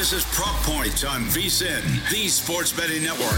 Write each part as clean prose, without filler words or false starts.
This is Prop Point on VSiN, the Sports Betting Network.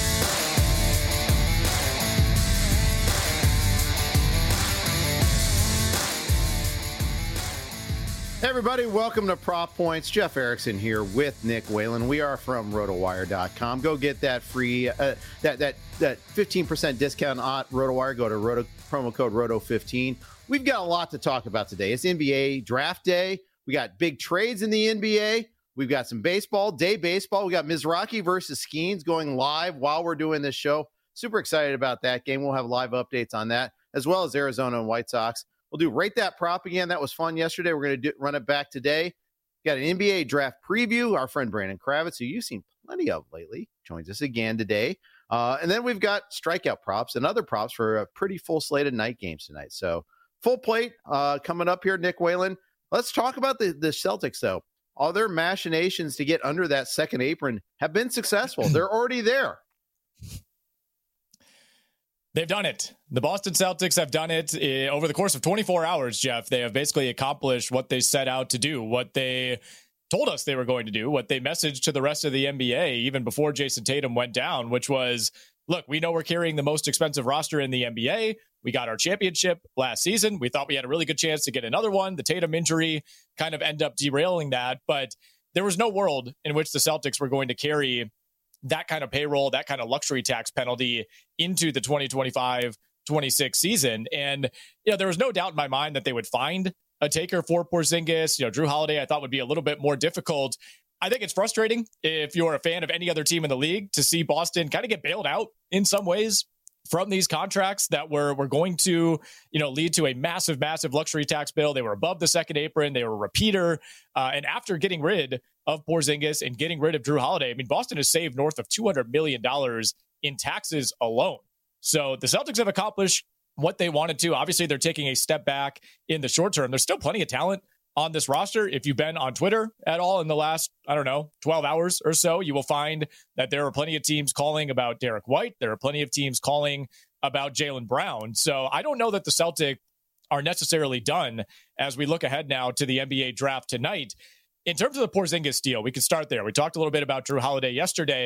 Hey everybody, welcome to Prop Points. Jeff Erickson here with Nick Whalen. We are from RotoWire.com. Go get that free that 15% discount on RotoWire. Go to promo code Roto15. We've got a lot to talk about today. It's NBA draft day. We got big trades in the NBA. We've got some baseball, day baseball. We got Mizrachi versus Skeens going live while we're doing this show. Super excited about that game. We'll have live updates on that, as well as Arizona and White Sox. We'll do Rate That Prop again. That was fun yesterday. We're going to run it back today. Got an NBA draft preview. Our friend Brandon Kravitz, who you've seen plenty of lately, joins us again today. And then we've got strikeout props and other props for a pretty full slate of night games tonight. So full plate coming up here, Nick Whalen. Let's talk about the Celtics, though. All their machinations to get under that second apron have been successful. They're already there. They've done it. The Boston Celtics have done it over the course of 24 hours, Jeff. They have basically accomplished what they set out to do, what they told us they were going to do, what they messaged to the rest of the NBA even before Jason Tatum went down, which was, look, we know we're carrying the most expensive roster in the NBA. We got our championship last season. We thought we had a really good chance to get another one. The Tatum injury kind of ended up derailing that, but there was no world in which the Celtics were going to carry that kind of payroll, that kind of luxury tax penalty into the 2025-26 season. And, there was no doubt in my mind that they would find a taker for Porzingis. Jrue Holiday, I thought would be a little bit more difficult. I think it's frustrating if you're a fan of any other team in the league to see Boston kind of get bailed out in some ways from these contracts that were going to, lead to a massive, massive luxury tax bill. They were above the second apron. They were a repeater. And after getting rid of Porzingis and getting rid of Jrue Holiday, I mean, Boston has saved north of $200 million in taxes alone. So the Celtics have accomplished what they wanted to. Obviously, they're taking a step back in the short term. There's still plenty of talent on this roster. If you've been on Twitter at all in the last, 12 hours or so, you will find that there are plenty of teams calling about Derek White. There are plenty of teams calling about Jaylen Brown. So I don't know that the Celtics are necessarily done as we look ahead now to the NBA draft tonight. In terms of the Porzingis deal, we could start there. We talked a little bit about Jrue Holiday yesterday.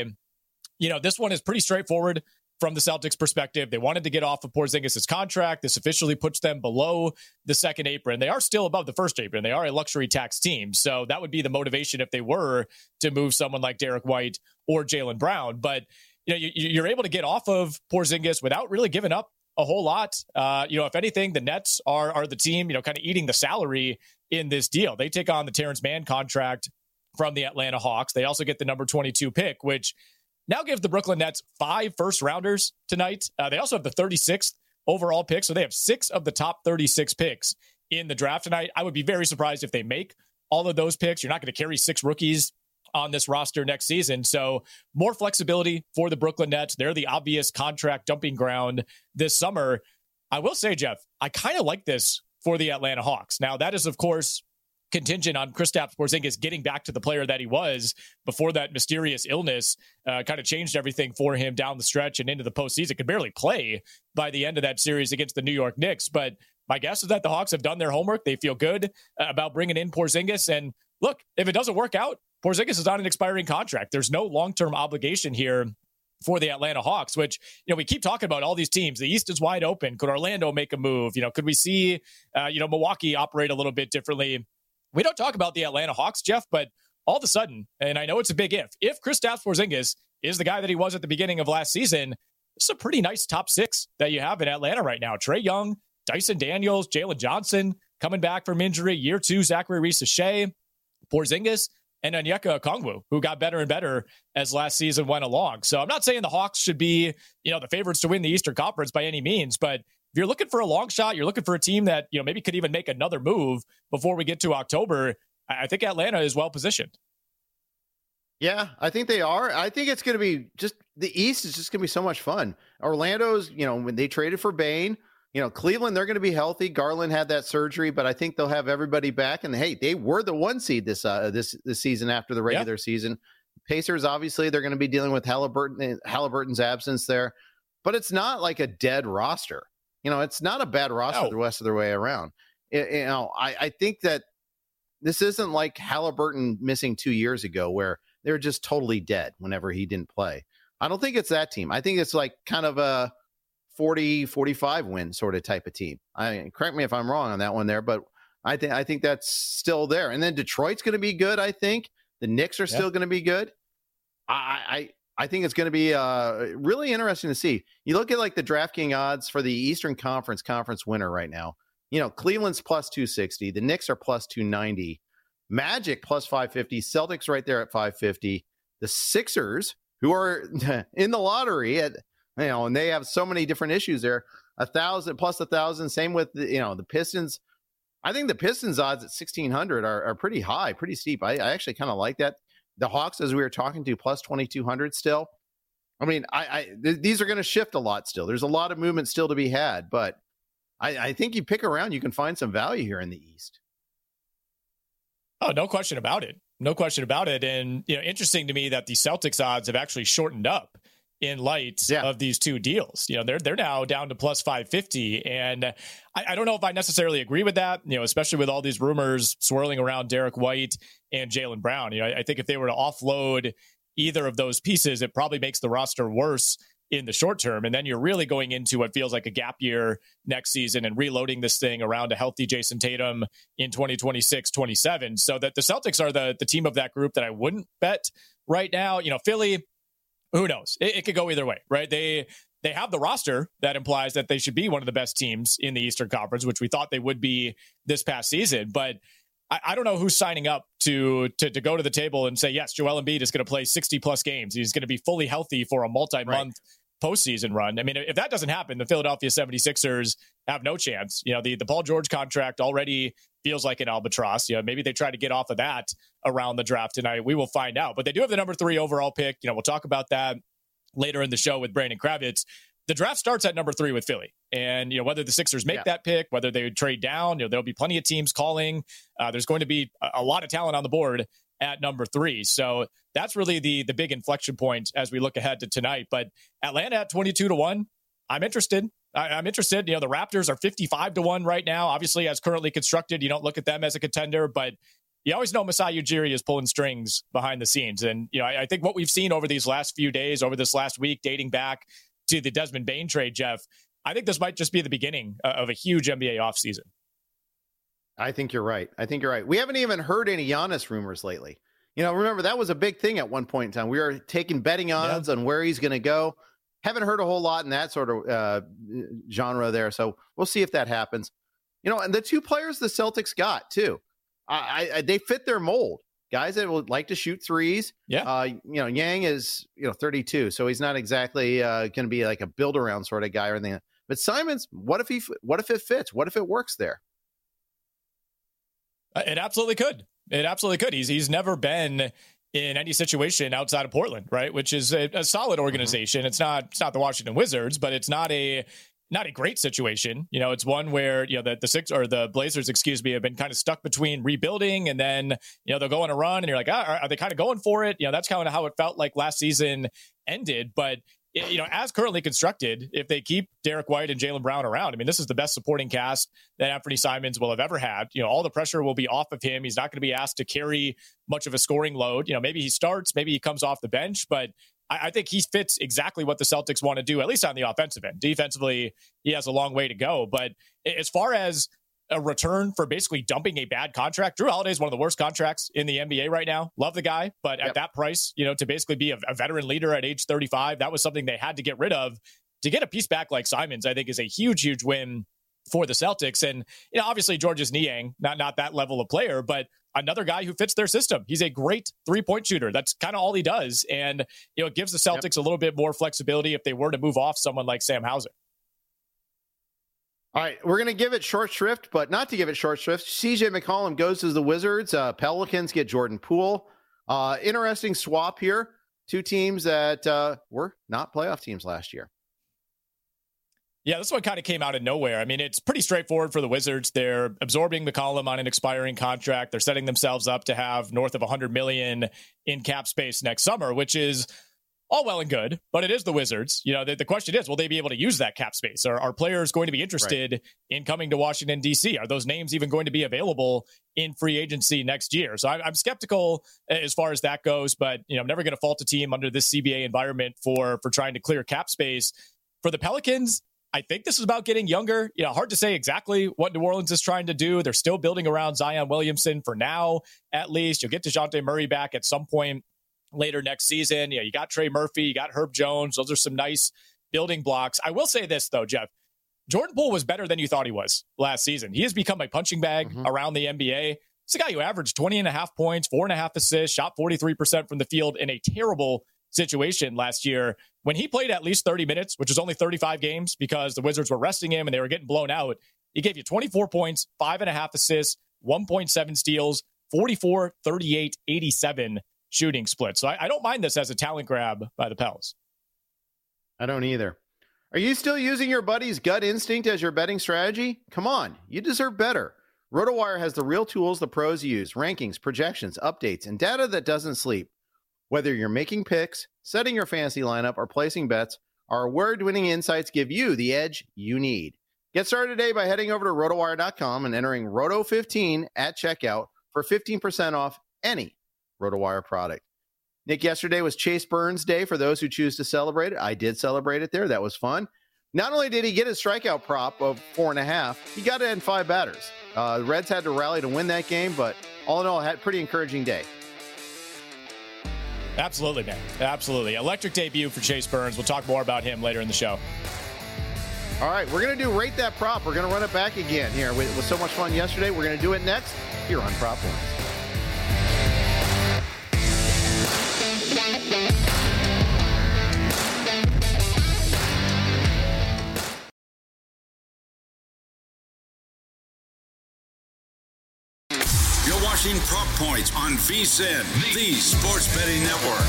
This one is pretty straightforward from the Celtics' perspective. They wanted to get off of Porzingis' contract. This officially puts them below the second apron. They are still above the first apron. They are a luxury tax team. So that would be the motivation if they were to move someone like Derek White or Jaylen Brown. But you're able to get off of Porzingis without really giving up a whole lot. If anything, the Nets are the team, kind of eating the salary in this deal. They take on the Terrence Mann contract from the Atlanta Hawks. They also get the number 22 pick, which now gives the Brooklyn Nets 5 first-rounders tonight. They also have the 36th overall pick, so they have 6 of the top 36 picks in the draft tonight. I would be very surprised if they make all of those picks. You're not going to carry 6 rookies on this roster next season, so more flexibility for the Brooklyn Nets. They're the obvious contract dumping ground this summer. I will say, Jeff, I kind of like this for the Atlanta Hawks. Now, that is, of course, contingent on Kristaps Porzingis getting back to the player that he was before that mysterious illness kind of changed everything for him down the stretch and into the postseason. Could barely play by the end of that series against the New York Knicks. But my guess is that the Hawks have done their homework. They feel good about bringing in Porzingis. And look, if it doesn't work out, Porzingis is on an expiring contract. There's no long-term obligation here for the Atlanta Hawks, which, we keep talking about all these teams. The East is wide open. Could Orlando make a move? Could we see, Milwaukee operate a little bit differently? We don't talk about the Atlanta Hawks, Jeff, but all of a sudden, and I know it's a big if Kristaps Porzingis is the guy that he was at the beginning of last season, it's a pretty nice top 6 that you have in Atlanta right now. Trae Young, Dyson Daniels, Jalen Johnson coming back from injury, year 2, Zachary Reese-Shea, Porzingis, and Onyeka Okongwu, who got better and better as last season went along. So I'm not saying the Hawks should be, the favorites to win the Eastern Conference by any means, but if you're looking for a long shot, you're looking for a team that, maybe could even make another move before we get to October, I think Atlanta is well positioned. Yeah, I think they are. I think it's going to be the East is just going to be so much fun. Orlando's, when they traded for Bane, Cleveland, they're going to be healthy. Garland had that surgery, but I think they'll have everybody back. And hey, they were the 1 seed this season after the regular season. Pacers, obviously, they're going to be dealing with Halliburton's absence there, but it's not like a dead roster. It's not a bad roster the rest of their way around. I think that this isn't like Halliburton missing 2 years ago where they're just totally dead whenever he didn't play. I don't think it's that team. I think it's like kind of a 40-45 win sort of type of team. Correct me if I'm wrong on that one there, but I think that's still there. And then Detroit's going to be good. I think the Knicks are still going to be good. I think it's going to be really interesting to see. You look at like the DraftKings odds for the Eastern Conference winner right now. You know, Cleveland's plus 260. The Knicks are plus 290. Magic plus 550. Celtics right there at 550. The Sixers, who are in the lottery at, and they have so many different issues there. 1,000 plus 1,000. Same with the Pistons. I think the Pistons odds at 1,600 are pretty high, pretty steep. I actually kind of like that. The Hawks, as we were talking to, plus 2,200 still. I mean, these are going to shift a lot still. There's a lot of movement still to be had, but I think you pick around, you can find some value here in the East. Oh, no question about it. No question about it. And, interesting to me that the Celtics odds have actually shortened up in light of these two deals. They're now down to plus 550. And I don't know if I necessarily agree with that, especially with all these rumors swirling around Derek White and Jaylen Brown. I think if they were to offload either of those pieces, it probably makes the roster worse in the short term. And then you're really going into what feels like a gap year next season and reloading this thing around a healthy Jason Tatum in 2026, 27. So that the Celtics are the team of that group that I wouldn't bet right now. Philly, who knows? It could go either way, right? They have the roster that implies that they should be one of the best teams in the Eastern Conference, which we thought they would be this past season. But I don't know who's signing up to go to the table and say, yes, Joel Embiid is going to play 60 plus games. He's going to be fully healthy for a multi-month postseason run. I mean, if that doesn't happen, the Philadelphia 76ers have no chance. The Paul George contract already feels like an albatross. Maybe they try to get off of that around the draft tonight. We will find out. But they do have the number 3 overall pick. We'll talk about that later in the show with Brandon Kravitz. The draft starts at number 3 with Philly. And, whether the Sixers make that pick, whether they would trade down, there'll be plenty of teams calling. There's going to be a lot of talent on the board at number 3. So that's really the big inflection point as we look ahead to tonight. But Atlanta at 22-1, I'm interested. I'm interested. The Raptors are 55-1 right now. Obviously, as currently constructed, you don't look at them as a contender, but you always know Masai Ujiri is pulling strings behind the scenes. And, I think what we've seen over these last few days, over this last week, dating back to the Desmond Bane trade, Jeff, I think this might just be the beginning of a huge NBA offseason. I think you're right. We haven't even heard any Giannis rumors lately. Remember, that was a big thing at one point in time. We were taking betting odds on where he's going to go. Haven't heard a whole lot in that sort of genre there. So we'll see if that happens. And the two players the Celtics got, too, they fit their mold. Guys that would like to shoot threes. Yang is 32, so he's not exactly going to be like a build around sort of guy or anything. But Simons, what if it fits? What if it works there? It absolutely could. He's never been in any situation outside of Portland, right? Which is a solid organization. Mm-hmm. It's not the Washington Wizards, but it's not a great situation. It's one where, the Blazers, have been kind of stuck between rebuilding and then, they'll go on a run and you're like, are they kind of going for it? That's kind of how it felt like last season ended. But, as currently constructed, if they keep Derek White and Jaylen Brown around, this is the best supporting cast that Anthony Simons will have ever had. All the pressure will be off of him. He's not going to be asked to carry much of a scoring load. Maybe he starts, maybe he comes off the bench, but I think he fits exactly what the Celtics want to do, at least on the offensive end. Defensively, he has a long way to go. But as far as a return for basically dumping a bad contract, Jrue Holiday is one of the worst contracts in the NBA right now. Love the guy, but at that price, to basically be a veteran leader at age 35, that was something they had to get rid of. To get a piece back like Simons, I think is a huge, huge win for the Celtics. And, obviously Georges Niang, not that level of player, but another guy who fits their system. He's a great 3-point shooter. That's kind of all he does. And, it gives the Celtics a little bit more flexibility if they were to move off someone like Sam Hauser. All right, we're going to give it short shrift, but not to give it short shrift. CJ McCollum goes to the Wizards. Pelicans get Jordan Poole. Interesting swap here. Two teams that were not playoff teams last year. Yeah, this one kind of came out of nowhere. It's pretty straightforward for the Wizards. They're absorbing McCollum on an expiring contract. They're setting themselves up to have north of $100 million in cap space next summer, which is all well and good, but it is the Wizards. The question is, will they be able to use that cap space? Are players going to be interested in coming to Washington, D.C.? Are those names even going to be available in free agency next year? So I'm skeptical as far as that goes, but I'm never going to fault a team under this CBA environment for trying to clear cap space. For the Pelicans, I think this is about getting younger. Hard to say exactly what New Orleans is trying to do. They're still building around Zion Williamson for now, at least. You'll get DeJounte Murray back at some point later next season. You got Trey Murphy, you got Herb Jones. Those are some nice building blocks. I will say this, though, Jeff. Jordan Poole was better than you thought he was last season. He has become a punching bag around the NBA. It's a guy who averaged 20.5 points, 4.5 assists, shot 43% from the field in a terrible situation last year. When he played at least 30 minutes, which was only 35 games because the Wizards were resting him and they were getting blown out, he gave you 24 points, 5.5 assists, 1.7 steals, 44, 38, 87 shooting split. So I don't mind this as a talent grab by the Pels. I don't either. Are you still using your buddy's gut instinct as your betting strategy? Come on, you deserve better. RotoWire has the real tools the pros use: rankings, projections, updates, and data that doesn't sleep. Whether you're making picks, setting your fantasy lineup, or placing bets, our award-winning insights give you the edge you need. Get started today by heading over to rotowire.com and entering ROTO15 at checkout for 15% off any RotoWire product. Nick, yesterday was Chase Burns Day for those who choose to celebrate it. I did celebrate it there. That was fun. Not only did he get his strikeout prop of 4.5, he got it in 5 batters. The Reds had to rally to win that game, but all in all, had a pretty encouraging day. Absolutely, man. Absolutely. Electric debut for Chase Burns. We'll talk more about him later in the show. All right, we're going to do Rate That Prop. We're going to run it back again here. It was so much fun yesterday. We're going to do it next here on Prop Points. You're watching Prop Points on VSiN, the Sports Betting Network.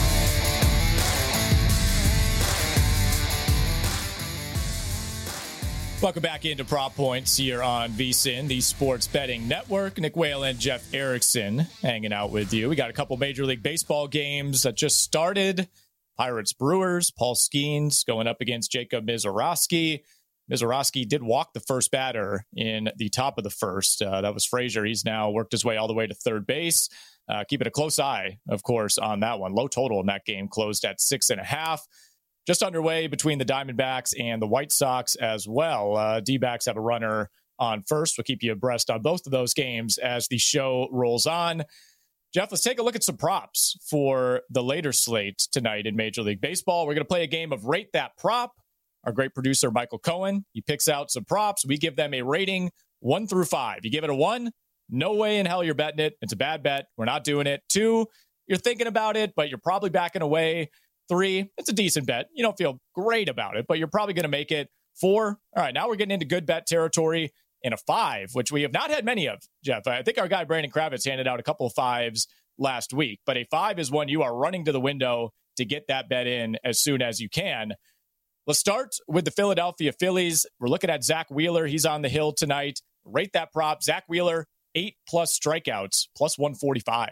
Welcome back into Prop Points here on VSiN, the Sports Betting Network. Nick Whalen, Jeff Erickson hanging out with you. We got a couple Major League Baseball games that just started. Pirates Brewers, Paul Skeens going up against Jacob Misiorowski. Misiorowski did walk the first batter in the top of the first. That was Frazier. He's now worked his way all the way to third base. Keeping a close eye, of course, on that one. Low total in that game, closed at 6.5. Just underway between the Diamondbacks and the White Sox as well. D-backs have a runner on first. We'll keep you abreast on both of those games as the show rolls on. Jeff, let's take a look at some props for the later slate tonight in Major League Baseball. We're going to play a game of Rate That Prop. Our great producer, Michael Cohen, he picks out some props. We give them a rating 1 through 5. You give it a 1, no way in hell you're betting it. It's a bad bet. We're not doing it. 2, you're thinking about it, but you're probably backing away. 3, it's a decent bet. You don't feel great about it, but you're probably going to make it. 4, all right, now we're getting into good bet territory. And a 5, which we have not had many of, Jeff. I think our guy Brandon Kravitz handed out a couple of 5s last week, but a 5 is one you are running to the window to get that bet in as soon as you can. Let's start with the Philadelphia Phillies. We're looking at Zach Wheeler. He's on the hill tonight. Rate that prop. Zach Wheeler, 8+ strikeouts, plus 145.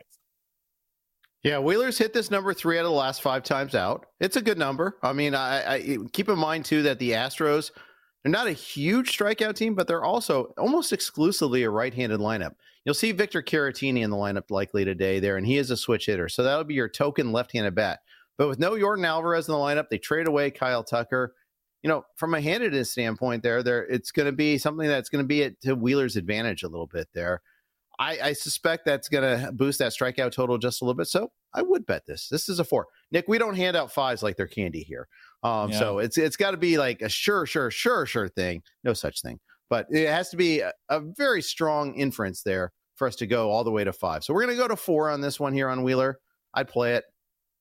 Yeah, Wheeler's hit this number 3 out of the last 5 times out. It's a good number. I mean, I keep in mind, too, that the Astros, they're not a huge strikeout team, but they're also almost exclusively a right-handed lineup. You'll see Victor Caratini in the lineup likely today there, and he is a switch hitter. So that'll be your token left-handed bat. But with no Jordan Alvarez in the lineup, they trade away Kyle Tucker. You know, from a handedness standpoint there, it's going to be something that's going to be to Wheeler's advantage a little bit there. I suspect that's going to boost that strikeout total just a little bit. So I would bet this. This is a 4. Nick, we don't hand out 5s like they're candy here. So it's got to be like a sure thing. No such thing. But it has to be a very strong inference there for us to go all the way to 5. So we're going to go to 4 on this one here on Wheeler. I'd play it.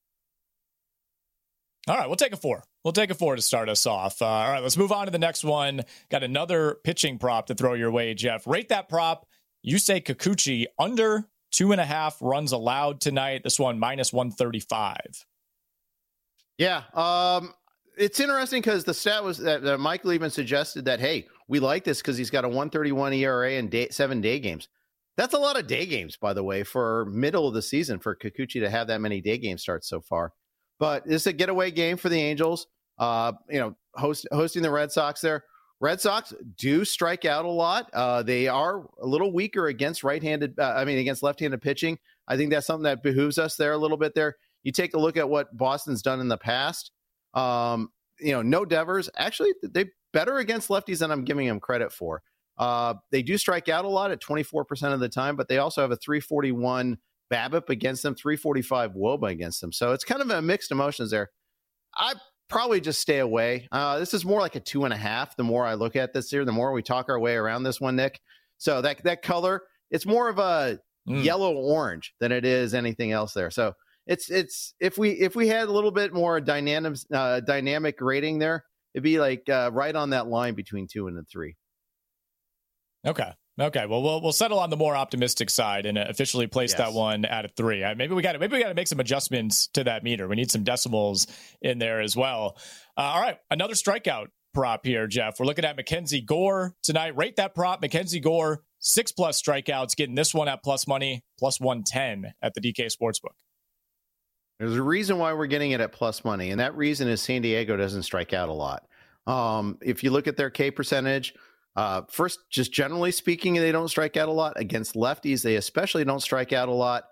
All right, we'll take a 4. We'll take a 4 to start us off. All right, let's move on to the next one. Got another pitching prop to throw your way, Jeff. Rate that prop. You say Kikuchi under 2.5 runs allowed tonight. This one minus 135. Yeah, it's interesting because the stat was that Michael even suggested that, hey, we like this because he's got a 131 ERA and 7 day games. That's a lot of day games, by the way, for middle of the season for Kikuchi to have that many day game starts so far. But this is a getaway game for the Angels. Hosting the Red Sox there. Red Sox do strike out a lot. They are a little weaker against against left-handed pitching. I think that's something that behooves us there a little bit there. You take a look at what Boston's done in the past. No Devers. Actually, they better against lefties than I'm giving them credit for. They do strike out a lot at 24% of the time, but they also have a 341 BABIP against them, 345 WOBA against them. So it's kind of a mixed emotions there. I probably just stay away. This is more like a 2.5. The more I look at this here, the more we talk our way around this one, Nick. So that color, it's more of a yellow orange than it is anything else there. So it's if we had a little bit more dynamic rating there, it'd be like right on that line between 2 and 3. Okay. Well, we'll settle on the more optimistic side and officially place that one at a 3. Maybe we got to make some adjustments to that meter. We need some decimals in there as well. All right, another strikeout prop here, Jeff. We're looking at Mackenzie Gore tonight. Rate that prop, Mackenzie Gore, 6+ strikeouts. Getting this one at plus money, plus 110 at the DK Sportsbook. There's a reason why we're getting it at plus money, and that reason is San Diego doesn't strike out a lot. If you look at their K percentage. First, just generally speaking, they don't strike out a lot. Against lefties, they especially don't strike out a lot.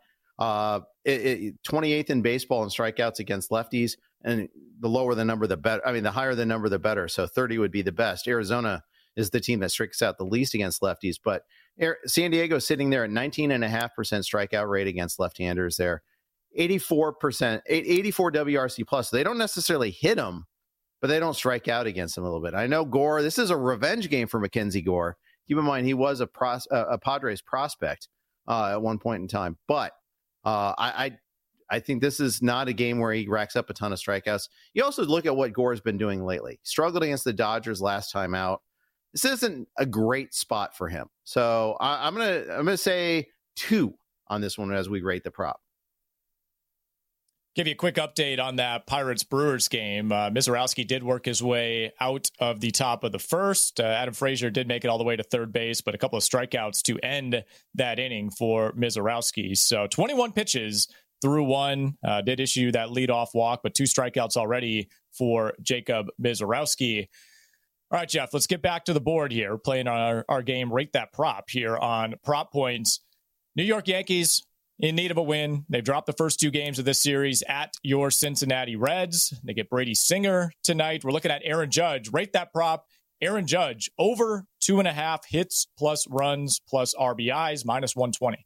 28th in baseball in strikeouts against lefties, and the lower the number, the better. I mean, the higher the number, the better. So 30 would be the best. Arizona is the team that strikes out the least against lefties, but San Diego is sitting there at 19.5% strikeout rate against left-handers there. 84%, 84 WRC plus. They don't necessarily hit them, but they don't strike out against him a little bit. I know Gore, this is a revenge game for Mackenzie Gore. Keep in mind, he was a Padres prospect at one point in time. But I think this is not a game where he racks up a ton of strikeouts. You also look at what Gore's been doing lately. Struggled against the Dodgers last time out. This isn't a great spot for him. So I'm gonna say 2 on this one as we rate the prop. Give you a quick update on that Pirates-Brewers game. Mizorowski did work his way out of the top of the first. Adam Frazier did make it all the way to third base, but a couple of strikeouts to end that inning for Mizorowski. So 21 pitches through 1, did issue that leadoff walk, but 2 strikeouts already for Jacob Mizorowski. All right, Jeff, let's get back to the board here. We're playing our game, Rate That Prop, here on Prop Points. New York Yankees in need of a win. They've dropped the first 2 games of this series at your Cincinnati Reds. They get Brady Singer tonight. We're looking at Aaron Judge. Rate that prop. Aaron Judge over 2.5 hits plus runs plus RBIs minus 120.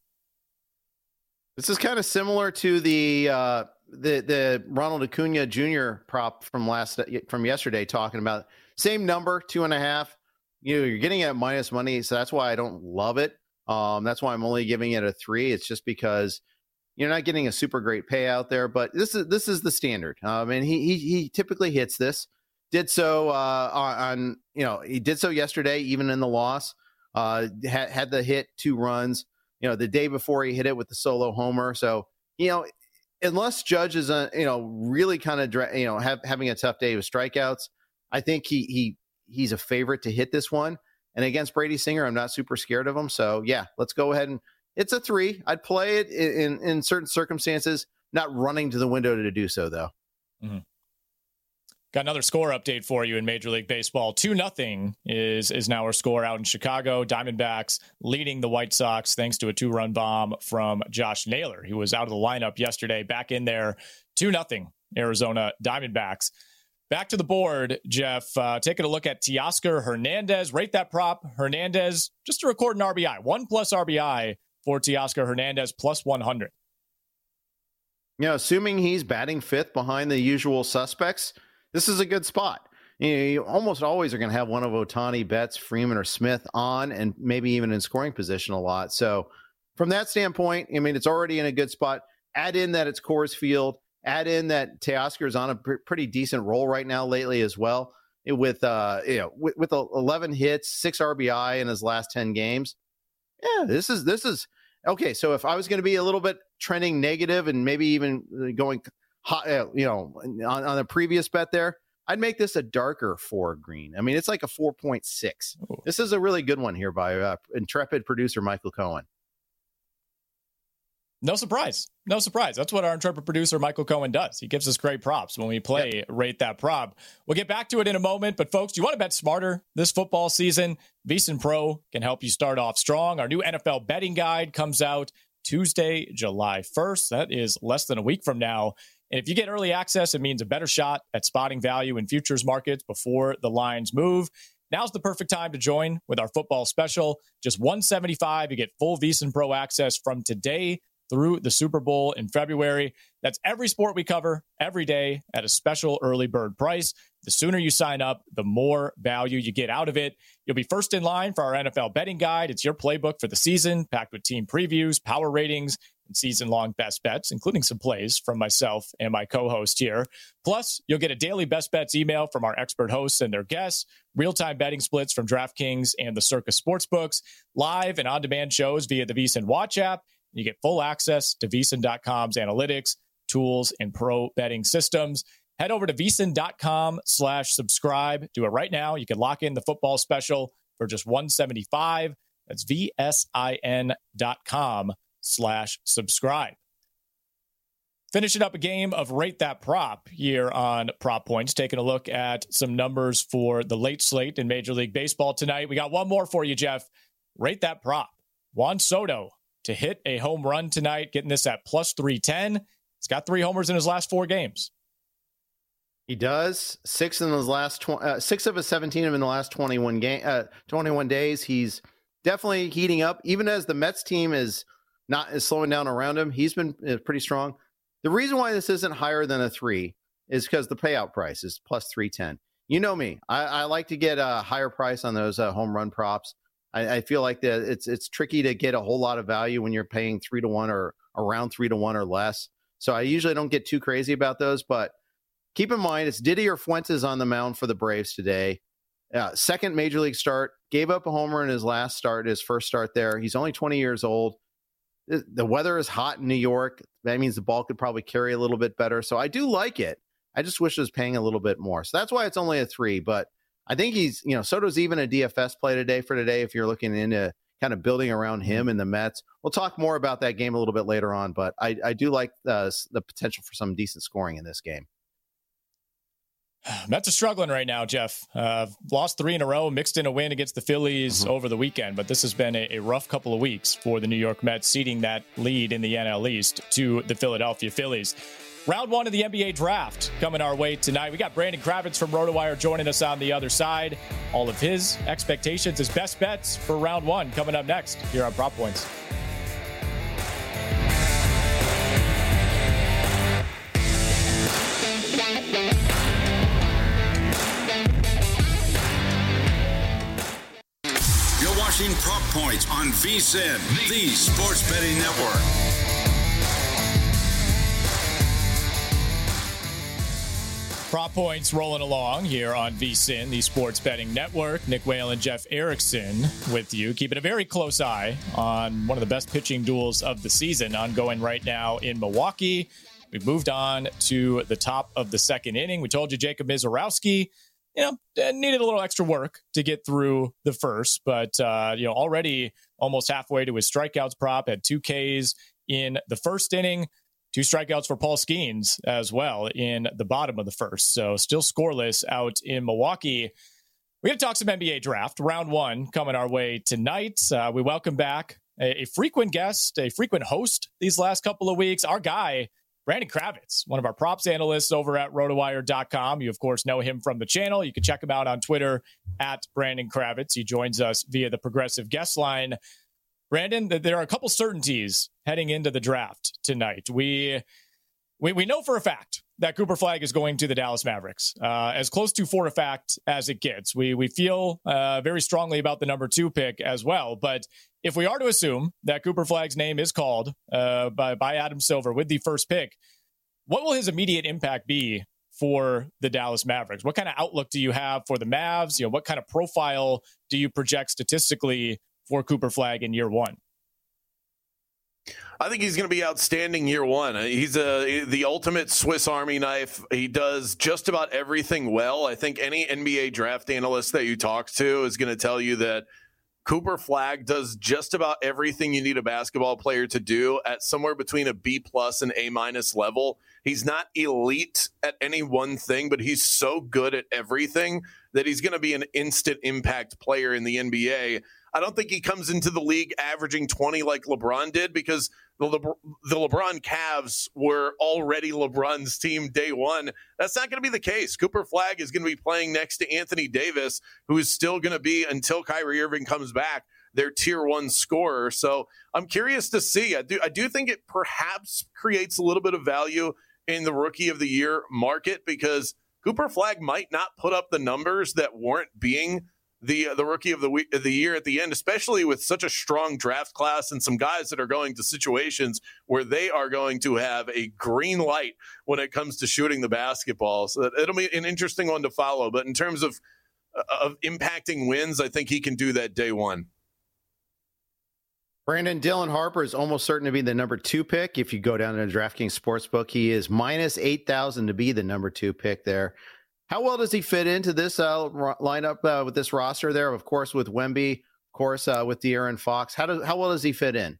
This is kind of similar to the Ronald Acuna Jr. prop from yesterday, talking about same number, 2.5. You're getting it at minus money, so that's why I don't love it. That's why I'm only giving it a 3. It's just because you're not getting a super great payout there, but this is the standard. And he typically hits this. Did so he did so yesterday, even in the loss. Had the hit 2 runs. The day before he hit it with the solo homer. So unless Judge is really kind of having a tough day with strikeouts, I think he's a favorite to hit this one. And against Brady Singer, I'm not super scared of him. So, yeah, let's go ahead and it's a 3. I'd play it in certain circumstances, not running to the window to do so, though. Mm-hmm. Got another score update for you in Major League Baseball. 2-0 is now our score out in Chicago. Diamondbacks leading the White Sox thanks to a 2-run bomb from Josh Naylor. He was out of the lineup yesterday, back in there. 2-0 Arizona Diamondbacks. Back to the board, Jeff, taking a look at Teoscar Hernandez. Rate that prop. Hernandez, just to record an RBI. 1+ RBI for Teoscar Hernandez, plus 100. Assuming he's batting 5th behind the usual suspects, this is a good spot. You almost always are going to have one of Ohtani, Betts, Freeman, or Smith on, and maybe even in scoring position a lot. So from that standpoint, it's already in a good spot. Add in that it's Coors Field. Add in that Teoscar is on a pretty decent roll right now lately as well, with 11 hits, 6 RBI in his last 10 games. Yeah, this is okay. So if I was going to be a little bit trending negative and maybe even going hot, on a previous bet there, I'd make this a darker 4 green. It's like a 4.6. Ooh. This is a really good one here by intrepid producer Michael Cohen. No surprise. No surprise. That's what our intrepid producer, Michael Cohen, does. He gives us great props when we play Rate That Prop. We'll get back to it in a moment. But, folks, do you want to bet smarter this football season? VSiN Pro can help you start off strong. Our new NFL betting guide comes out Tuesday, July 1st. That is less than a week from now. And if you get early access, it means a better shot at spotting value in futures markets before the lines move. Now's the perfect time to join with our football special. Just $175. You get full VSiN Pro access from today through the Super Bowl in February. That's every sport we cover every day at a special early bird price. The sooner you sign up, the more value you get out of it. You'll be first in line for our NFL betting guide. It's your playbook for the season, packed with team previews, power ratings, and season-long best bets, including some plays from myself and my co-host here. Plus, you'll get a daily best bets email from our expert hosts and their guests, real-time betting splits from DraftKings and the Circus Sportsbooks, live and on-demand shows via the VSiN Watch app. You get full access to VSiN.com's analytics, tools, and pro betting systems. Head over to VSiN.com/subscribe. Do it right now. You can lock in the football special for just $175. That's VSIN.com/subscribe. Finishing up a game of Rate That Prop here on Prop Points, taking a look at some numbers for the late slate in Major League Baseball tonight. We got one more for you, Jeff. Rate That Prop. Juan Soto to hit a home run tonight, getting this at plus 310. He's got 3 homers in his last 4 games. He does. 6 of his 17 in the last 21 days. He's definitely heating up. Even as the Mets team is slowing down around him, he's been pretty strong. The reason why this isn't higher than a 3 is because the payout price is plus 310. You know me. I like to get a higher price on those home run props. I feel like that it's tricky to get a whole lot of value when you're paying 3-1 or around 3-1 or less. So I usually don't get too crazy about those, but keep in mind it's Didier Fuentes on the mound for the Braves today. Second major league start, gave up a homer in his first start there. He's only 20 years old. The weather is hot in New York. That means the ball could probably carry a little bit better. So I do like it. I just wish it was paying a little bit more. So that's why it's only a 3, but I think Soto's even a DFS play today if you're looking into kind of building around him and the Mets. We'll talk more about that game a little bit later on, but I do like the potential for some decent scoring in this game. Mets are struggling right now, Jeff. Lost 3 in a row, mixed in a win against the Phillies over the weekend, but this has been a rough couple of weeks for the New York Mets, ceding that lead in the NL East to the Philadelphia Phillies. Round 1 of the NBA draft coming our way tonight. We got Brandon Kravitz from RotoWire joining us on the other side. All of his expectations, his best bets for round 1 coming up next here on Prop Points. You're watching Prop Points on VSiN, the Sports Betting Network. Prop Points rolling along here on VSiN, the Sports Betting Network. Nick Whalen, Jeff Erickson with you, keeping a very close eye on one of the best pitching duels of the season ongoing right now in Milwaukee. We've moved on to the top of the second inning. We told you Jacob Misiorowski, needed a little extra work to get through the first, but already almost halfway to his strikeouts prop, had 2 Ks in the first inning. 2 strikeouts for Paul Skeens as well in the bottom of the first. So still scoreless out in Milwaukee. We're going to talk some NBA draft. Round 1 coming our way tonight. We welcome back a frequent guest, a frequent host these last couple of weeks. Our guy, Brandon Kravitz, one of our props analysts over at RotoWire.com. You, of course, know him from the channel. You can check him out on Twitter at Brandon Kravitz. He joins us via the Progressive Guest Line. Brandon, there are a couple certainties heading into the draft tonight. We know for a fact that Cooper Flagg is going to the Dallas Mavericks, as close to for a fact as it gets. We feel very strongly about the number 2 pick as well. But if we are to assume that Cooper Flagg's name is called by Adam Silver with the first pick, what will his immediate impact be for the Dallas Mavericks? What kind of outlook do you have for the Mavs? What kind of profile do you project statistically for Cooper Flagg in year 1? I think he's going to be outstanding year 1. He's the ultimate Swiss Army knife. He does just about everything well. I think any NBA draft analyst that you talk to is going to tell you that Cooper Flagg does just about everything you need a basketball player to do at somewhere between a B+ and A- level. He's not elite at any one thing, but he's so good at everything that he's going to be an instant impact player in the NBA. I don't think he comes into the league averaging 20 like LeBron did, because the LeBron Cavs were already LeBron's team day one. That's not going to be the case. Cooper Flagg is going to be playing next to Anthony Davis, who is still going to be, until Kyrie Irving comes back, their tier 1 scorer. So I'm curious to see. I do think it perhaps creates a little bit of value in the Rookie of the Year market, because Cooper Flagg might not put up the numbers that warrant being the Rookie of the Year at the end, especially with such a strong draft class and some guys that are going to situations where they are going to have a green light when it comes to shooting the basketball. So it'll be an interesting one to follow. But in terms of impacting wins, I think he can do that day one. Brandon, Dylan Harper is almost certain to be the number 2 pick. If you go down to the DraftKings Sportsbook, he is minus 8,000 to be the number 2 pick there. How well does he fit into this lineup with this roster there? Of course, with Wemby, of course, with De'Aaron Fox. How well does he fit in?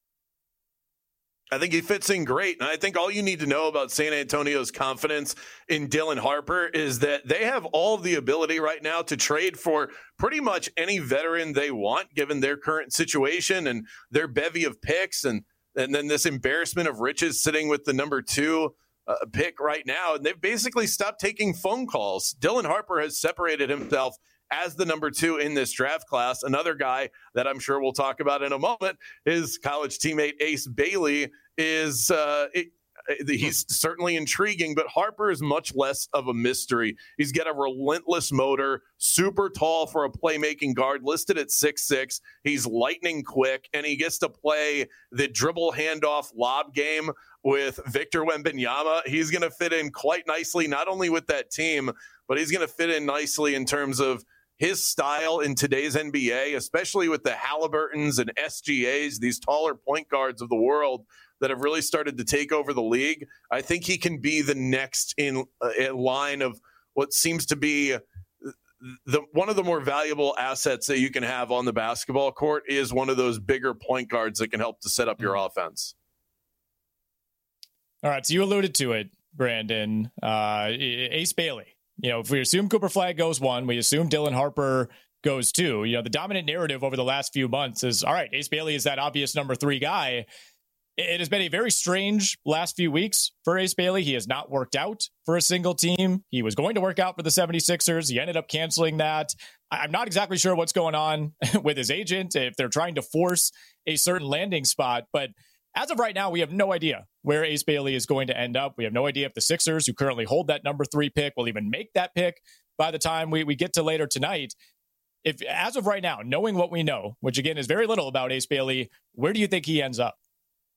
I think he fits in great. And I think all you need to know about San Antonio's confidence in Dylan Harper is that they have all the ability right now to trade for pretty much any veteran they want, given their current situation and their bevy of picks. And then this embarrassment of riches sitting with the number 2 pick right now. And they've basically stopped taking phone calls. Dylan Harper has separated himself as the number 2 in this draft class. Another guy that I'm sure we'll talk about in a moment, his college teammate Ace Bailey, is he's certainly intriguing, but Harper is much less of a mystery. He's got a relentless motor, super tall for a playmaking guard, listed at 6'6". He's lightning quick, and he gets to play the dribble handoff lob game with Victor Wembanyama. He's going to fit in quite nicely, not only with that team, but he's going to fit in nicely in terms of his style in today's NBA, especially with the Halliburtons and SGAs, these taller point guards of the world that have really started to take over the league. I think he can be the next in line of what seems to be one of the more valuable assets that you can have on the basketball court is one of those bigger point guards that can help to set up your offense. All right, so you alluded to it, Brandon. Ace Bailey. If we assume Cooper Flagg goes 1, we assume Dylan Harper goes 2. The dominant narrative over the last few months is, all right, Ace Bailey is that obvious number 3 guy. It has been a very strange last few weeks for Ace Bailey. He has not worked out for a single team. He was going to work out for the 76ers. He ended up canceling that. I'm not exactly sure what's going on with his agent, if they're trying to force a certain landing spot. But as of right now, we have no idea where Ace Bailey is going to end up. We have no idea if the Sixers, who currently hold that number 3 pick, will even make that pick by the time we get to later tonight. If, as of right now, knowing what we know, which again is very little about Ace Bailey, where do you think he ends up?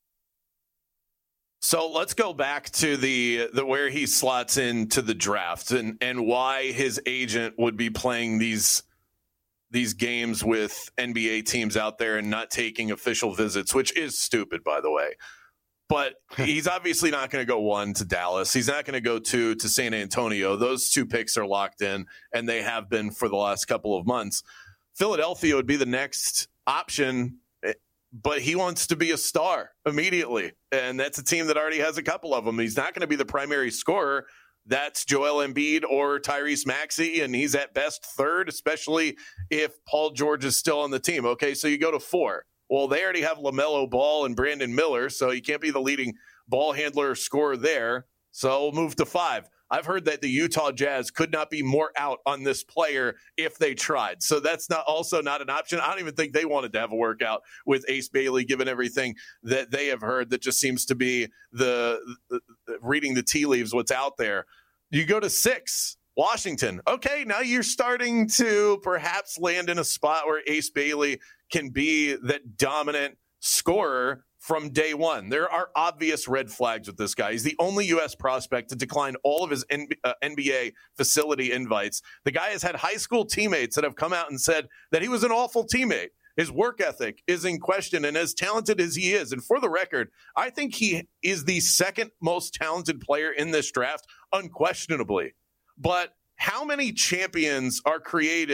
So let's go back to the where he slots into the draft and why his agent would be playing these games with NBA teams out there and not taking official visits, which is stupid, by the way. But he's obviously not going to go 1 to Dallas. He's not going to go 2 to San Antonio. Those 2 picks are locked in, and they have been for the last couple of months. Philadelphia would be the next option, but he wants to be a star immediately. And that's a team that already has a couple of them. He's not going to be the primary scorer. That's Joel Embiid or Tyrese Maxey, and he's at best 3rd, especially if Paul George is still on the team. Okay, so you go to 4. Well, they already have LaMelo Ball and Brandon Miller, so you can't be the leading ball handler scorer there. So we'll move to 5. I've heard that the Utah Jazz could not be more out on this player if they tried. So that's also not an option. I don't even think they wanted to have a workout with Ace Bailey, given everything that they have heard. That just seems to be the reading the tea leaves, what's out there. You go to 6, Washington. Okay, now you're starting to perhaps land in a spot where Ace Bailey can be that dominant scorer from day one. There are obvious red flags with this guy. He's the only U.S. prospect to decline all of his NBA facility invites. The guy has had high school teammates that have come out and said that he was an awful teammate. His work ethic is in question, and as talented as he is, and for the record, I think he is the second most talented player in this draft, unquestionably. But how many champions are created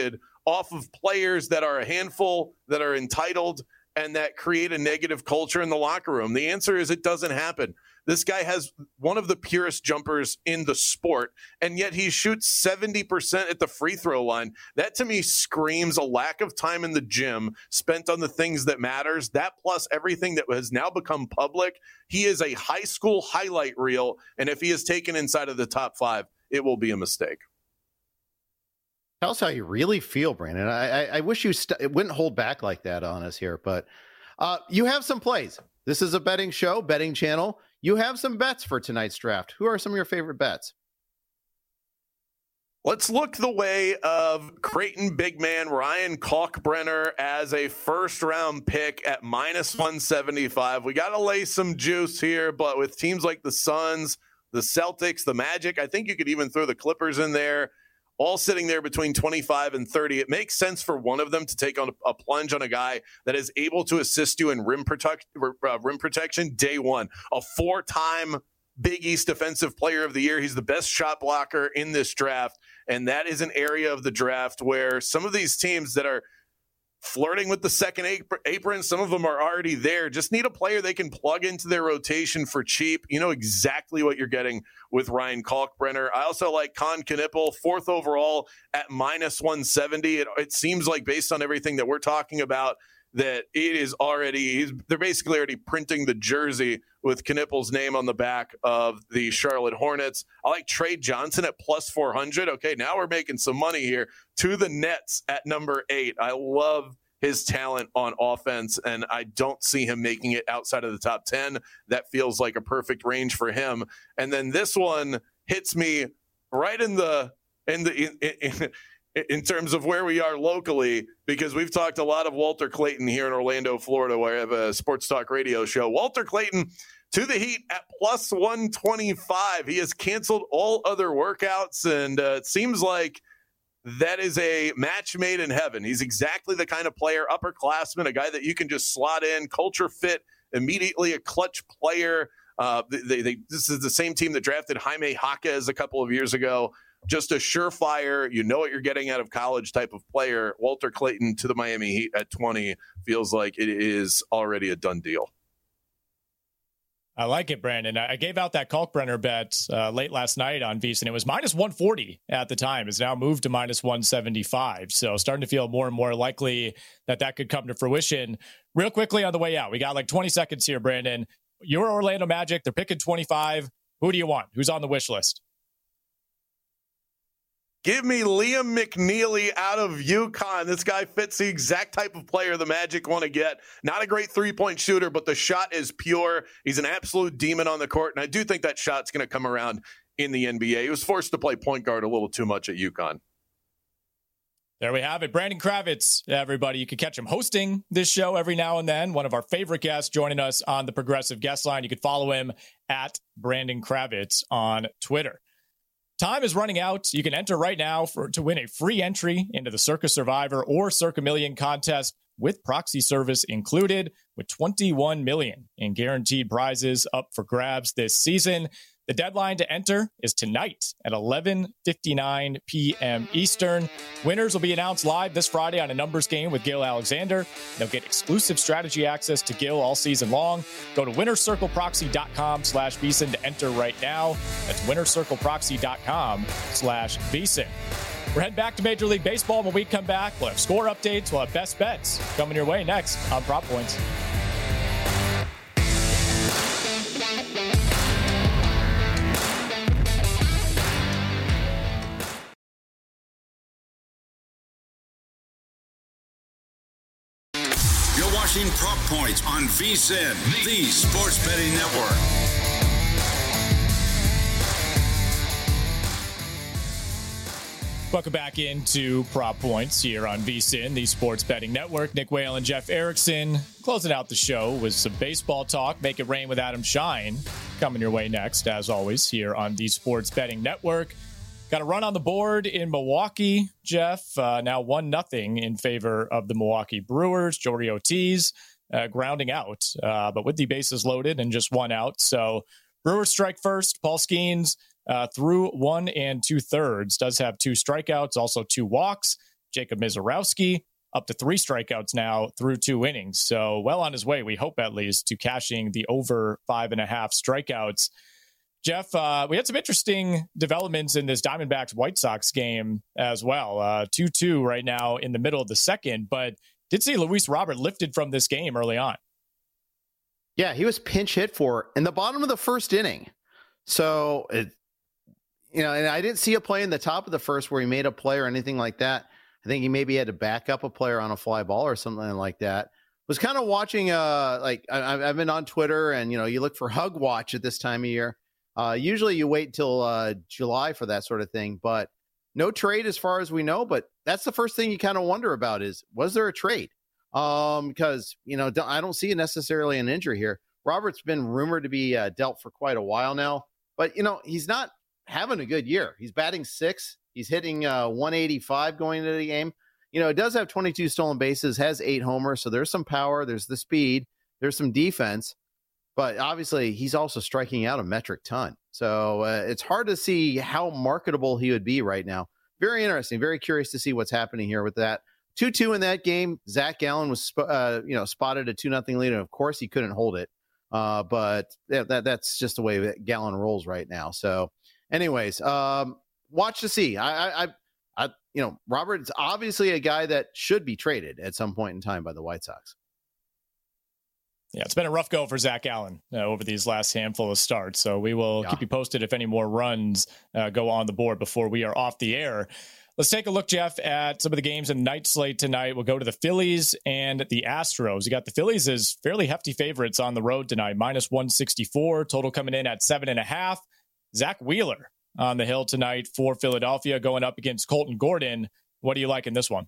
off of players that are a handful, that are entitled, and that create a negative culture in the locker room? The answer is it doesn't happen. This guy has one of the purest jumpers in the sport, and yet he shoots 70% at the free throw line. That, to me, screams a lack of time in the gym spent on the things that matters. That plus everything that has now become public. He is a high school highlight reel, and if he is taken inside of the top 5, it will be a mistake. Tell us how you really feel, Brandon. I wish you wouldn't hold back like that on us here, but you have some plays. This is a betting show, betting channel. You have some bets for tonight's draft. Who are some of your favorite bets? Let's look the way of Creighton big man Ryan Kalkbrenner as a first-round pick at -175. We got to lay some juice here, but with teams like the Suns, the Celtics, the Magic, I think you could even throw the Clippers in there, all sitting there between 25 and 30. It makes sense for one of them to take on a plunge on a guy that is able to assist you in rim protection day one. A 4-time Big East Defensive Player of the Year. He's the best shot blocker in this draft, and that is an area of the draft where some of these teams that are flirting with the second apron, some of them are already there, just need a player they can plug into their rotation for cheap. You know exactly what you're getting with Ryan Kalkbrenner. I also like Con Knippel, 4th overall at -170. It seems like, based on everything that we're talking about, that it is already, they're basically already printing the jersey with Knippel's name on the back of the Charlotte Hornets. I like Trey Johnson at +400. Okay, now we're making some money here. To the Nets at number 8. I love his talent on offense, and I don't see him making it outside of the top 10. That feels like a perfect range for him. And then this one hits me right in terms of where we are locally, because we've talked a lot of Walter Clayton here in Orlando, Florida, where I have a sports talk radio show. Walter Clayton to the Heat at +125. He has canceled all other workouts, and it seems like that is a match made in heaven. He's exactly the kind of player, upperclassman, a guy that you can just slot in, culture fit, immediately a clutch player. This is the same team that drafted Jaime Jaquez a couple of years ago. Just a surefire, you know what you're getting out of college type of player. Walter Clayton to the Miami Heat at 20 feels like it is already a done deal. I like it, Brandon. I gave out that Kalkbrenner bet late last night on VSiN. It was -140 at the time. It's now moved to -175. So starting to feel more and more likely that could come to fruition. Real quickly on the way out, we got like 20 seconds here, Brandon. Your Orlando Magic, they're picking 25. Who do you want? Who's on the wish list? Give me Liam McNeely out of UConn. This guy fits the exact type of player the Magic want to get. Not a great three-point shooter, but the shot is pure. He's an absolute demon on the court, and I do think that shot's going to come around in the NBA. He was forced to play point guard a little too much at UConn. There we have it. Brandon Kravitz, everybody. You can catch him hosting this show every now and then. One of our favorite guests joining us on the Progressive Guest Line. You can follow him at Brandon Kravitz on Twitter. Time is running out. You can enter right now to win a free entry into the Circa Survivor or Circa Million contest with proxy service included, with $21 million in guaranteed prizes up for grabs this season. The deadline to enter is tonight at 11:59 p.m. Eastern. Winners will be announced live this Friday on a numbers game with Gil Alexander. They'll get exclusive strategy access to Gil all season long. Go to winnercircleproxy.com/VSiN to enter right now. That's winnercircleproxy.com/VSiN. We're heading back to Major League Baseball. When we come back, we'll have score updates. We'll have best bets coming your way next on Prop Points. You're watching Prop Points on VSiN, the Sports Betting Network. Welcome back into Prop Points here on VSiN, the Sports Betting Network. Nick Whalen, Jeff Erickson, closing out the show with some baseball talk. Make it rain with Adam Shine coming your way next, as always, here on the Sports Betting Network. Got a run on the board in Milwaukee, Jeff. Now 1-0 in favor of the Milwaukee Brewers. Jordy Ortiz grounding out, but with the bases loaded and just one out. So Brewers strike first. Paul Skeens through 1 2/3 does have 2 strikeouts, also 2 walks. Jacob Misiorowski, up to 3 strikeouts now through 2 innings. So well on his way, we hope at least, to cashing the over 5.5 strikeouts. Jeff, we had some interesting developments in this Diamondbacks-White Sox game as well. 2-2 right now in the middle of the second, but did see Luis Robert lifted from this game early on. Yeah, he was pinch hit for in the bottom of the first inning. So, and I didn't see a play in the top of the first where he made a play or anything like that. I think he maybe had to back up a player on a fly ball or something like that. Was kind of watching, I've been on Twitter, and, you look for Hug Watch at this time of year. Usually you wait till July for that sort of thing, but no trade as far as we know. But that's the first thing you kind of wonder about is, was there a trade? Because, I don't see necessarily an injury here. Robert's been rumored to be dealt for quite a while now, but, he's not having a good year. He's batting 6th. He's hitting 185 going into the game. It does have 22 stolen bases, has 8 homers. So there's some power. There's the speed. There's some defense. But obviously, he's also striking out a metric ton. So it's hard to see how marketable he would be right now. Very interesting. Very curious to see what's happening here with that. 2-2 in that game. Zach Gallen was, spotted a 2-0 lead. And of course, he couldn't hold it. But that's just the way that Gallen rolls right now. So anyways, watch to see. Robert's obviously a guy that should be traded at some point in time by the White Sox. Yeah, it's been a rough go for Zach Allen over these last handful of starts. So we will keep you posted if any more runs go on the board before we are off the air. Let's take a look, Jeff, at some of the games in the night slate tonight. We'll go to the Phillies and the Astros. You got the Phillies as fairly hefty favorites on the road tonight, -164, total coming in at 7.5. Zach Wheeler on the hill tonight for Philadelphia, going up against Colton Gordon. What do you like in this one?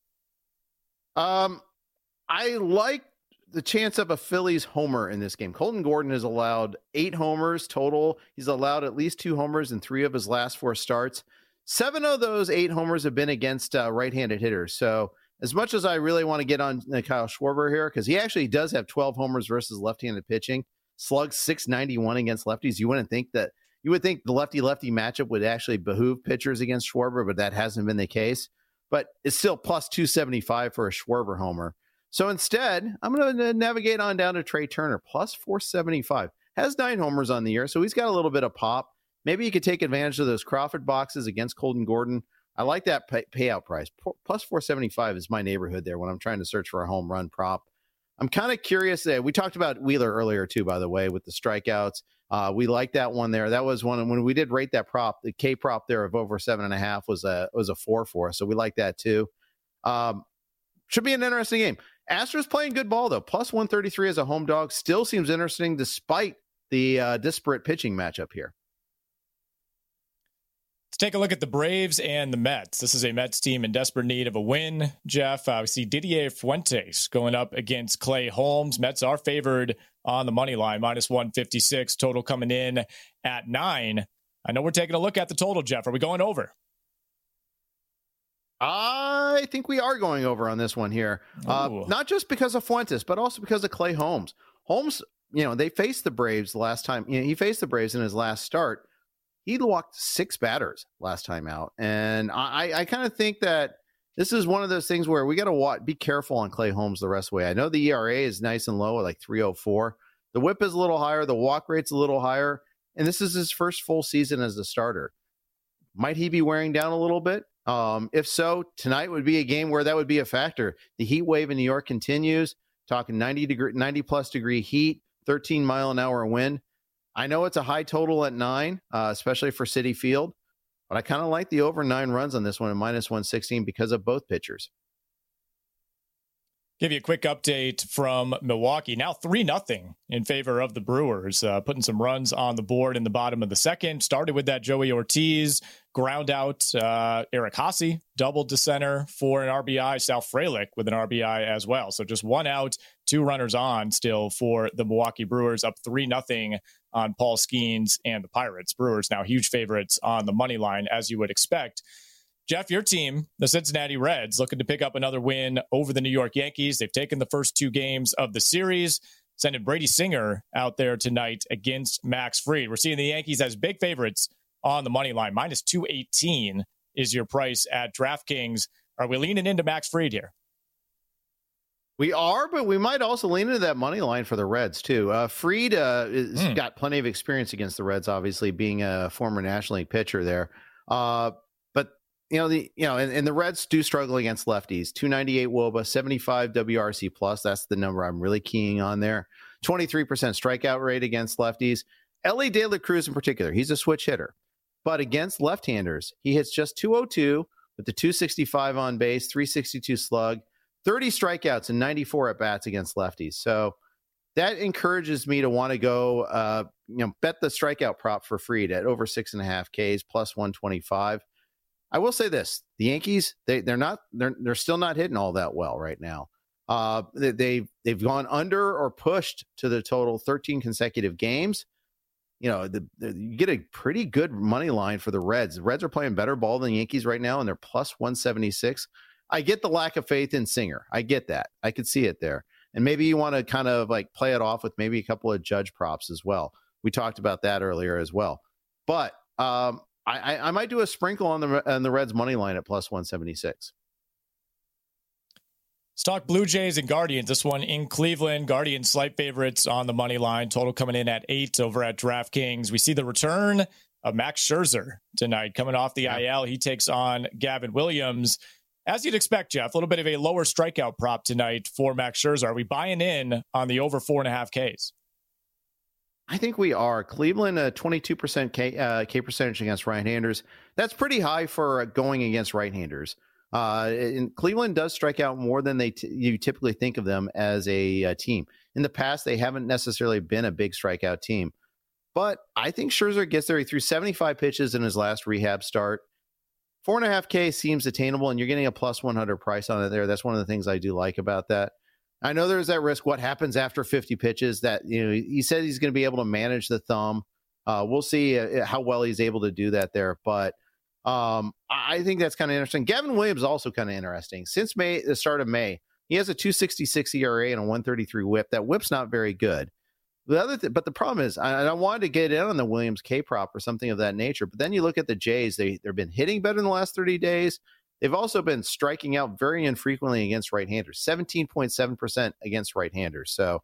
I like the chance of a Phillies homer in this game. Colton Gordon has allowed 8 homers total. He's allowed at least 2 homers in 3 of his last 4 starts. 7 of those 8 homers have been against right-handed hitters. So as much as I really want to get on Kyle Schwarber here, because he actually does have 12 homers versus left-handed pitching, slugs .691 against lefties. You would think the lefty-lefty matchup would actually behoove pitchers against Schwarber, but that hasn't been the case. But it's still plus 275 for a Schwarber homer. So instead, I'm going to navigate on down to Trey Turner, plus 475. Has 9 homers on the year, so he's got a little bit of pop. Maybe you could take advantage of those Crawford boxes against Colton Gordon. I like that payout price. Plus 475 is my neighborhood there when I'm trying to search for a home run prop. I'm kind of curious. We talked about Wheeler earlier, too, by the way, with the strikeouts. We like that one there. That was one when we did rate that prop. The K prop there of over 7.5 was a 4 for us. So we like that, too. Should be an interesting game. Astros playing good ball, though. Plus 133 as a home dog still seems interesting despite the disparate pitching matchup here. Let's take a look at the Braves and the Mets. This is a Mets team in desperate need of a win, Jeff. We see Didier Fuentes going up against Clay Holmes. Mets are favored on the money line, -156, total coming in at 9. I know we're taking a look at the total, Jeff. Are we going over? I think we are going over on this one here. Not just because of Fuentes, but also because of Clay Holmes. Holmes, they faced the Braves last time. He faced the Braves in his last start. He walked 6 batters last time out. And I kind of think that this is one of those things where we got to be careful on Clay Holmes the rest of the way. I know the ERA is nice and low at like 304. The whip is a little higher. The walk rate's a little higher. And this is his first full season as a starter. Might he be wearing down a little bit? If so, tonight would be a game where that would be a factor. The heat wave in New York continues, talking 90 plus degree heat, 13 mile an hour wind. I know it's a high total at 9, especially for Citi Field, but I kind of like the over 9 runs on this one at -116 because of both pitchers. Give you a quick update from Milwaukee. Now 3-0 in favor of the Brewers, putting some runs on the board in the bottom of the second. Started with that Joey Ortiz ground out. Eric Haase doubled to center for an RBI. Sal Frelick with an RBI as well. So just 1 out, 2 runners on still for the Milwaukee Brewers, up 3-0 on Paul Skeens and the Pirates. Brewers now huge favorites on the money line, as you would expect. Jeff, your team, the Cincinnati Reds, looking to pick up another win over the New York Yankees. They've taken the first 2 games of the series, sending Brady Singer out there tonight against Max Fried. We're seeing the Yankees as big favorites on the money line. -218 is your price at DraftKings. Are we leaning into Max Fried here? We are, but we might also lean into that money line for the Reds, too. Fried has got plenty of experience against the Reds, obviously, being a former National League pitcher there. But, and the Reds do struggle against lefties. 298 WOBA, 75 WRC+. That's the number I'm really keying on there. 23% strikeout rate against lefties. Elly De La Cruz in particular, he's a switch hitter. But against left-handers, he hits just 202 with the 265 on base, 362 slug, 30 strikeouts and 94 at-bats against lefties. So that encourages me to want to go, bet the strikeout prop for Fried at over 6.5 Ks plus 125. I will say this: the Yankees, they're still not hitting all that well right now. They've gone under or pushed to the total 13 consecutive games. You get a pretty good money line for the Reds. The Reds are playing better ball than the Yankees right now, and they're plus 176. I get the lack of faith in Singer. I get that. I could see it there. And maybe you want to kind of like play it off with maybe a couple of Judge props as well. We talked about that earlier as well. But I might do a sprinkle on the Reds money line at plus 176. Let's talk Blue Jays and Guardians. This one in Cleveland. Guardians slight favorites on the money line. Total coming in at 8 over at DraftKings. We see the return of Max Scherzer tonight. Coming off the IL, he takes on Gavin Williams. As you'd expect, Jeff, a little bit of a lower strikeout prop tonight for Max Scherzer. Are we buying in on the over 4.5 Ks? I think we are. Cleveland, a 22% K percentage against right-handers. That's pretty high for going against right-handers. And Cleveland does strike out more than you typically think of them as a team. In the past, they haven't necessarily been a big strikeout team. But I think Scherzer gets there. He threw 75 pitches in his last rehab start. 4.5 K seems attainable, and you're getting a plus 100 price on it there. That's one of the things I do like about that. I know there's that risk. What happens after 50 pitches? That he said he's going to be able to manage the thumb. We'll see how well he's able to do that there. But I think that's kind of interesting. Gavin Williams is also kind of interesting. Since the start of May, he has a 2.66 ERA and a 1.33 WHIP. That WHIP's not very good. But the problem is, I wanted to get in on the Williams K prop or something of that nature. But then you look at the Jays; they've been hitting better in the last 30 days. They've also been striking out very infrequently against right-handers, 17.7% against right-handers. So,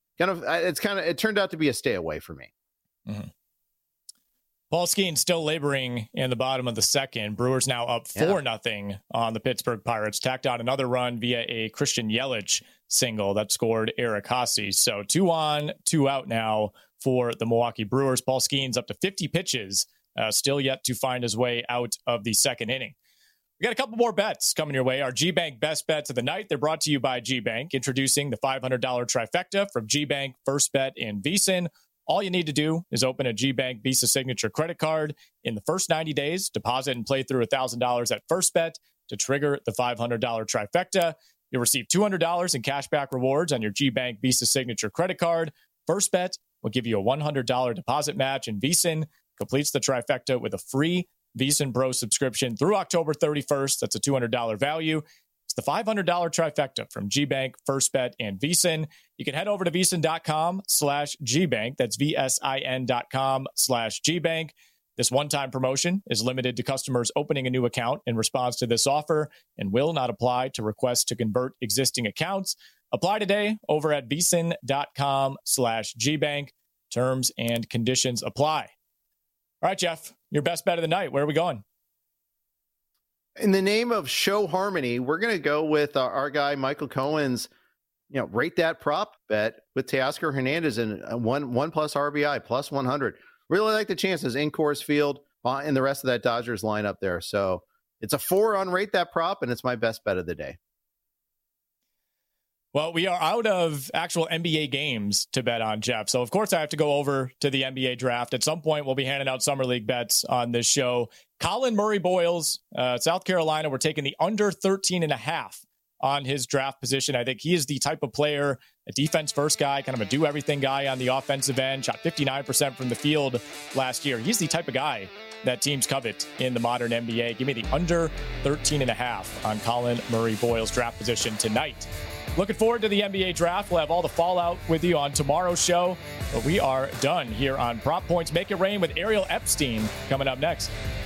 it turned out to be a stay away for me. Mm-hmm. Paul Skeens still laboring in the bottom of the second. Brewers now up 4-0 on the Pittsburgh Pirates. Tacked on another run via a Christian Yelich single that scored Eric Haase. So 2 on, 2 out now for the Milwaukee Brewers. Paul Skeens up to 50 pitches, still yet to find his way out of the second inning. We got a couple more bets coming your way. Our G-Bank best bets of the night. They're brought to you by G-Bank, introducing the $500 trifecta from G-Bank, First Bet, and VSiN. All you need to do is open a G-Bank Visa Signature credit card. In the first 90 days, deposit and play through $1,000 at First Bet to trigger the $500 trifecta. You'll receive $200 in cashback rewards on your G-Bank Visa Signature credit card. First Bet will give you a $100 deposit match, and VSiN completes the trifecta with a free VSiN Pro subscription through October 31st. That's a $200 value. It's the $500 trifecta from G-Bank, First Bet, and VSiN. You can head over to VSiN.com/GBank. That's VSIN.com/GBank. This one-time promotion is limited to customers opening a new account in response to this offer and will not apply to requests to convert existing accounts. Apply today over at VSiN.com/GBank. Terms and conditions apply. All right, Jeff, your best bet of the night. Where are we going? In the name of show harmony, we're going to go with our guy Michael Cohen's, rate that prop bet with Teoscar Hernandez and one plus RBI plus 100. Really like the chances in Coors Field and the rest of that Dodgers lineup there. So it's a 4 on rate that prop, and it's my best bet of the day. Well, we are out of actual NBA games to bet on, Jeff. So, of course, I have to go over to the NBA draft. At some point, we'll be handing out Summer League bets on this show. Colin Murray Boyles, South Carolina, we're taking the under 13.5 on his draft position. I think he is the type of player, a defense-first guy, kind of a do-everything guy on the offensive end, shot 59% from the field last year. He's the type of guy that teams covet in the modern NBA. Give me the under 13.5 on Colin Murray Boyles' draft position tonight. Looking forward to the NBA draft. We'll have all the fallout with you on tomorrow's show. But we are done here on Prop Points Make It Rain with Ariel Epstein coming up next.